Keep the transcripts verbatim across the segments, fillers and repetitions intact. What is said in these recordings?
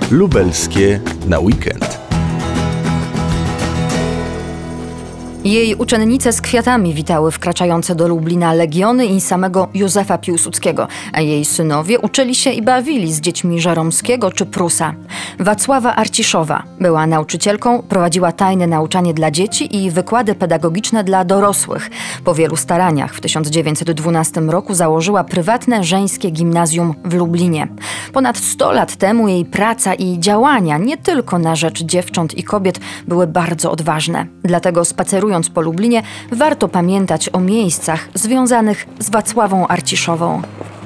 Lubelskie na weekend. Jej uczennice z kwiatami witały wkraczające do Lublina legiony i samego Józefa Piłsudskiego, a jej synowie uczyli się i bawili z dziećmi Żeromskiego czy Prusa. Wacława Arciszowa była nauczycielką, prowadziła tajne nauczanie dla dzieci i wykłady pedagogiczne dla dorosłych. Po wielu staraniach w tysiąc dziewięćset dwunastym roku założyła prywatne żeńskie gimnazjum w Lublinie. Ponad sto lat temu jej praca i działania nie tylko na rzecz dziewcząt i kobiet były bardzo odważne. Dlatego spacerując po Lublinie, warto pamiętać o miejscach związanych z Wacławą Arciszową.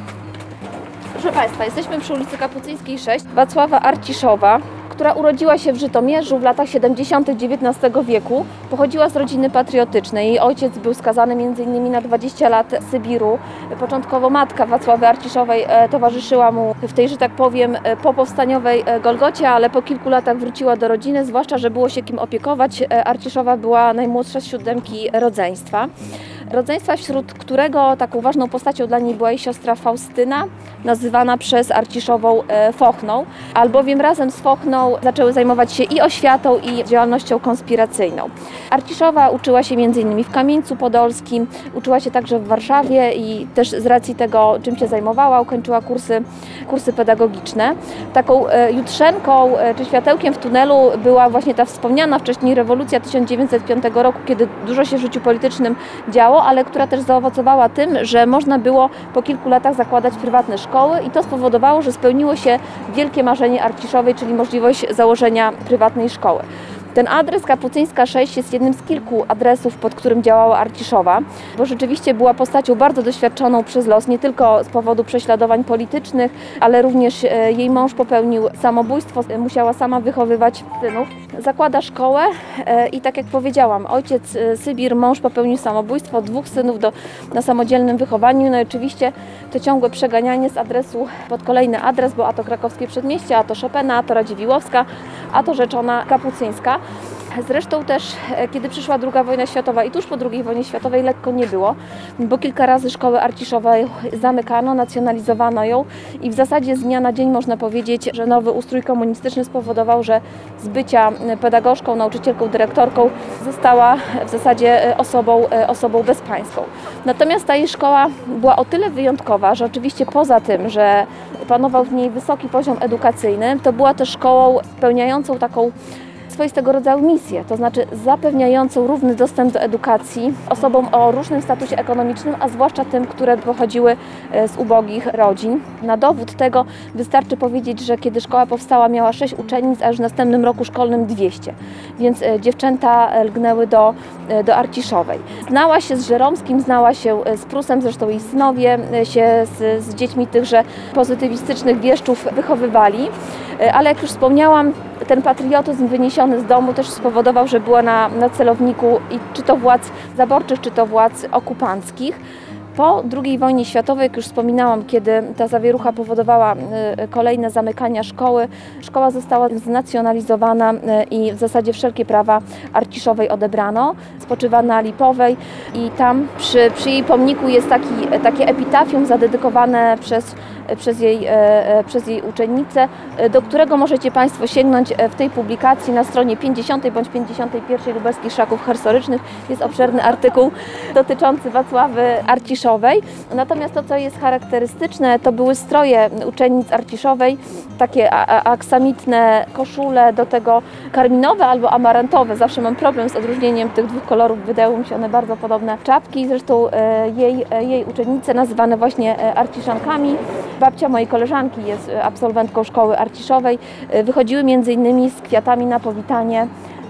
Proszę Państwa, jesteśmy przy ulicy Kapucyńskiej sześć. Wacława Arciszowa, która urodziła się w Żytomierzu w latach siedemdziesiątych dziewiętnastego wieku, pochodziła z rodziny patriotycznej. Jej ojciec był skazany między innymi na dwadzieścia lat Sybiru. Początkowo matka Wacławy Arciszowej towarzyszyła mu w tej, że tak powiem, popowstaniowej Golgocie, ale po kilku latach wróciła do rodziny, zwłaszcza, że było się kim opiekować. Arciszowa była najmłodsza z siódemki rodzeństwa. Rodzeństwa, wśród którego taką ważną postacią dla niej była jej siostra Faustyna, nazywana przez Arciszową Fochną, albowiem razem z Fochną zaczęły zajmować się i oświatą, i działalnością konspiracyjną. Arciszowa uczyła się między innymi w Kamieńcu Podolskim, uczyła się także w Warszawie i też z racji tego, czym się zajmowała, ukończyła kursy, kursy pedagogiczne. Taką jutrzenką czy światełkiem w tunelu była właśnie ta wspomniana wcześniej rewolucja tysiąc dziewięćset piątego roku, kiedy dużo się w życiu politycznym działo, ale która też zaowocowała tym, że można było po kilku latach zakładać prywatne szkoły i to spowodowało, że spełniło się wielkie marzenie Arciszowej, czyli możliwość założenia prywatnej szkoły. Ten adres Kapucyńska sześć jest jednym z kilku adresów, pod którym działała Arciszowa, bo rzeczywiście była postacią bardzo doświadczoną przez los, nie tylko z powodu prześladowań politycznych, ale również jej mąż popełnił samobójstwo, musiała sama wychowywać synów. Zakłada szkołę i tak jak powiedziałam, ojciec Sybir, mąż popełnił samobójstwo, dwóch synów do, na samodzielnym wychowaniu. No i oczywiście to ciągłe przeganianie z adresu pod kolejny adres, bo a to Krakowskie Przedmieście, a to Chopina, a to Radziwiłłowska, a to Rzeczona Kapucyńska. Zresztą też, kiedy przyszła druga wojna światowa i tuż po drugiej wojnie światowej lekko nie było, bo kilka razy szkołę Arciszowej zamykano, nacjonalizowano ją i w zasadzie z dnia na dzień można powiedzieć, że nowy ustrój komunistyczny spowodował, że z bycia pedagogzką, nauczycielką, dyrektorką została w zasadzie osobą, osobą bezpańską. Natomiast ta jej szkoła była o tyle wyjątkowa, że oczywiście poza tym, że panował w niej wysoki poziom edukacyjny, to była też szkołą spełniającą taką swoistego rodzaju misję, to znaczy zapewniającą równy dostęp do edukacji osobom o różnym statusie ekonomicznym, a zwłaszcza tym, które pochodziły z ubogich rodzin. Na dowód tego wystarczy powiedzieć, że kiedy szkoła powstała, miała sześć uczennic, a już w następnym roku szkolnym dwieście, więc dziewczęta lgnęły do, do Arciszowej. Znała się z Żeromskim, znała się z Prusem, zresztą jej synowie się z, z dziećmi tychże pozytywistycznych wieszczów wychowywali, ale jak już wspomniałam, ten patriotyzm wyniesiony z domu też spowodował, że była na, na celowniku i czy to władz zaborczych, czy to władz okupanckich. Po drugiej wojnie światowej, jak już wspominałam, kiedy ta zawierucha powodowała kolejne zamykania szkoły, szkoła została znacjonalizowana i w zasadzie wszelkie prawa Arciszowej odebrano. Spoczywa na Lipowej i tam przy, przy jej pomniku jest taki, takie epitafium zadedykowane przez, przez, jej, przez jej uczennicę, do którego możecie Państwo sięgnąć w tej publikacji na stronie pięćdziesiątej bądź pięćdziesiątej pierwszej Lubelskich Szlaków Historycznych. Jest obszerny artykuł dotyczący Wacławy Arciszowej. Natomiast to, co jest charakterystyczne, to były stroje uczennic Arciszowej, takie aksamitne koszule, do tego karminowe albo amarantowe. Zawsze mam problem z odróżnieniem tych dwóch kolorów, wydają mi się one bardzo podobne. Czapki, zresztą jej, jej uczennice nazywane właśnie Arciszankami. Babcia mojej koleżanki jest absolwentką szkoły Arciszowej. Wychodziły między innymi z kwiatami na powitanie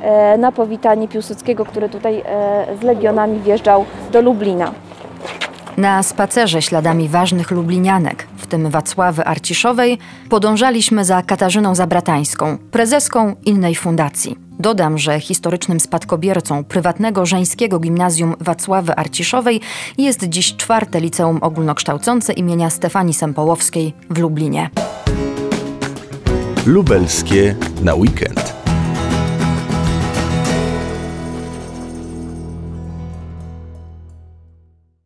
na powitanie Piłsudskiego, który tutaj z legionami wjeżdżał do Lublina. Na spacerze śladami ważnych lublinianek, w tym Wacławy Arciszowej, podążaliśmy za Katarzyną Zabratańską, prezeską innej fundacji. Dodam, że historycznym spadkobiercą prywatnego żeńskiego gimnazjum Wacławy Arciszowej jest dziś czwarte liceum ogólnokształcące imienia Stefanii Sempołowskiej w Lublinie. Lubelskie na weekend.